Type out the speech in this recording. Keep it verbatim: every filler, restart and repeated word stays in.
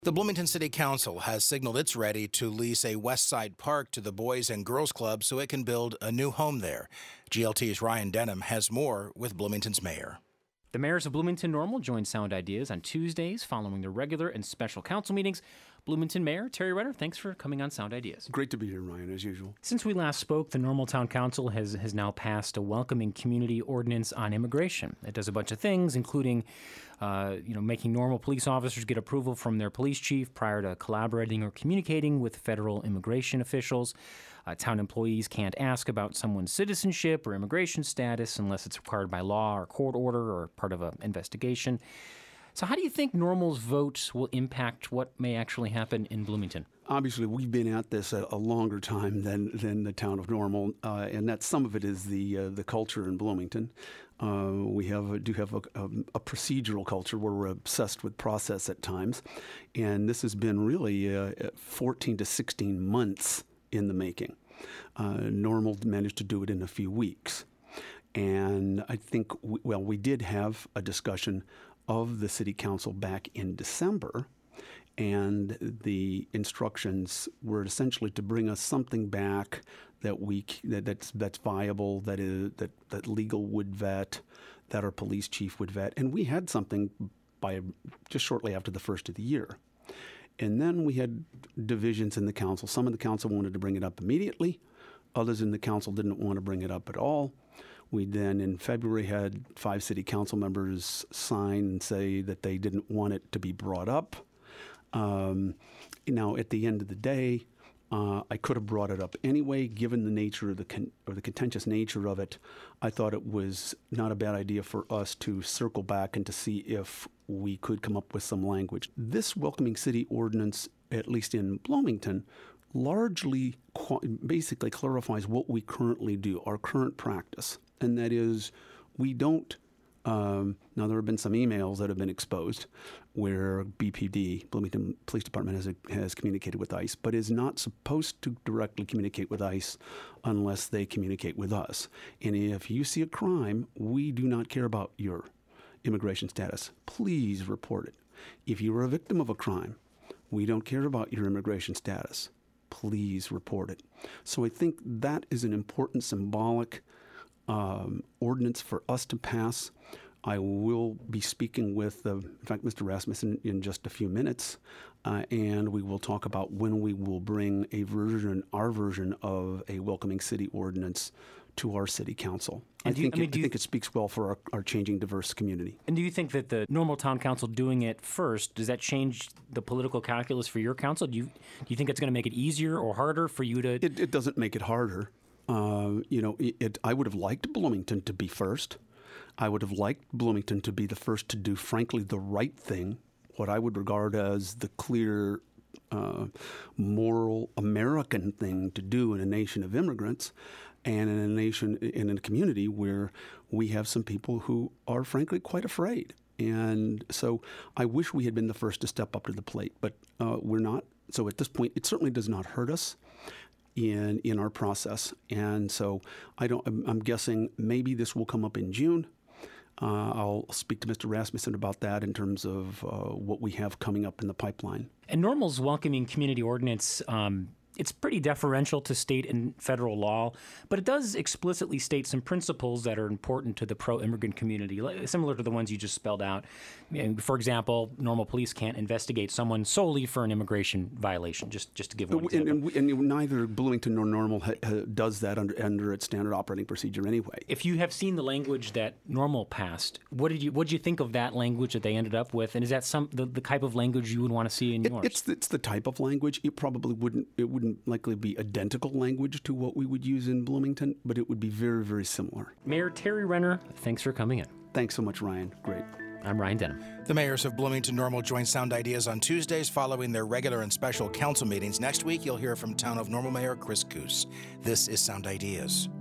The Bloomington City Council has signaled it's ready to lease a West Side Park to the Boys and Girls Club so it can build a new home there. G L T's Ryan Denham has more with Bloomington's mayor. The mayors of Bloomington Normal joined Sound Ideas on Tuesdays following the regular and special council meetings. Bloomington Mayor Terry Renner, thanks for coming on Sound Ideas. Great to be here, Ryan, as usual. Since we last spoke, the Normal Town Council has, has now passed a welcoming community ordinance on immigration. It does a bunch of things, including uh, you know, making normal police officers get approval from their police chief prior to collaborating or communicating with federal immigration officials. Uh, town employees can't ask about someone's citizenship or immigration status unless it's required by law or court order or part of an investigation. So how do you think Normal's votes will impact what may actually happen in Bloomington? Obviously, we've been at this a, a longer time than, than the town of Normal, uh, and that some of it is the uh, the culture in Bloomington. Uh, we have a, do have a, a, a procedural culture where we're obsessed with process at times, and this has been really uh, fourteen to sixteen months in the making. Uh, Normal managed to do it in a few weeks, and I think we, well, we did have a discussion of the city council back in December, and the instructions were essentially to bring us something back that we that, that's that's viable, that is that that legal would vet, that our police chief would vet, and we had something by just shortly after the first of the year. And then we had divisions in the council. Some of the council wanted to bring it up immediately. Others in the council didn't want to bring it up at all. We then, in February, had five city council members sign and say that they didn't want it to be brought up. Um, now, at the end of the day, uh, I could have brought it up anyway, given the nature of the con- or the contentious nature of it. I thought it was not a bad idea for us to circle back and to see if we could come up with some language. This welcoming city ordinance, at least in Bloomington, largely qu- basically clarifies what we currently do, our current practice. And that is, we don't, um, now there have been some emails that have been exposed where B P D, Bloomington Police Department, has, has communicated with ICE, but is not supposed to directly communicate with ICE unless they communicate with us. And if you see a crime, we do not care about your immigration status. Please report it. If you are a victim of a crime, we don't care about your immigration status. Please report it. So I think that is an important symbolic Um, ordinance for us to pass. I will be speaking with, uh, in fact, Mister Rasmussen in just a few minutes, uh, and we will talk about when we will bring a version, our version of a welcoming city ordinance to our city council. I, you, think, I, mean, it, I think it speaks well for our, our changing diverse community. And do you think that the Normal Town Council doing it first, does that change the political calculus for your council? Do you, do you think it's going to make it easier or harder for you to... It, it doesn't make it harder. Uh, you know, it, it, I would have liked Bloomington to be first. I would have liked Bloomington to be the first to do, frankly, the right thing, what I would regard as the clear, uh, moral American thing to do in a nation of immigrants and in a nation, in a community where we have some people who are, frankly, quite afraid. And so I wish we had been the first to step up to the plate, but uh, we're not. So at this point, it certainly does not hurt us in in our process. And so I don't, I'm, I'm guessing maybe this will come up in June. Uh, I'll speak to Mister Rasmussen about that in terms of uh, what we have coming up in the pipeline. And Normal's welcoming community ordinance, um, it's pretty deferential to state and federal law, but it does explicitly state some principles that are important to the pro-immigrant community, similar to the ones you just spelled out. For example, Normal police can't investigate someone solely for an immigration violation, just, just to give one example. And, and, and neither Bloomington nor Normal ha, ha, does that under, under its standard operating procedure anyway. If you have seen the language that Normal passed, what did you what did you think of that language that they ended up with? And is that some the, the type of language you would want to see in it, yours? It's the, it's the type of language. It probably wouldn't it wouldn't likely be identical language to what we would use in Bloomington, but it would be very, very similar. Mayor Terry Renner, thanks for coming in. Thanks so much, Ryan. Great. I'm Ryan Denham. The mayors of Bloomington Normal join Sound Ideas on Tuesdays following their regular and special council meetings. Next week, you'll hear from Town of Normal Mayor Chris Coos. This is Sound Ideas.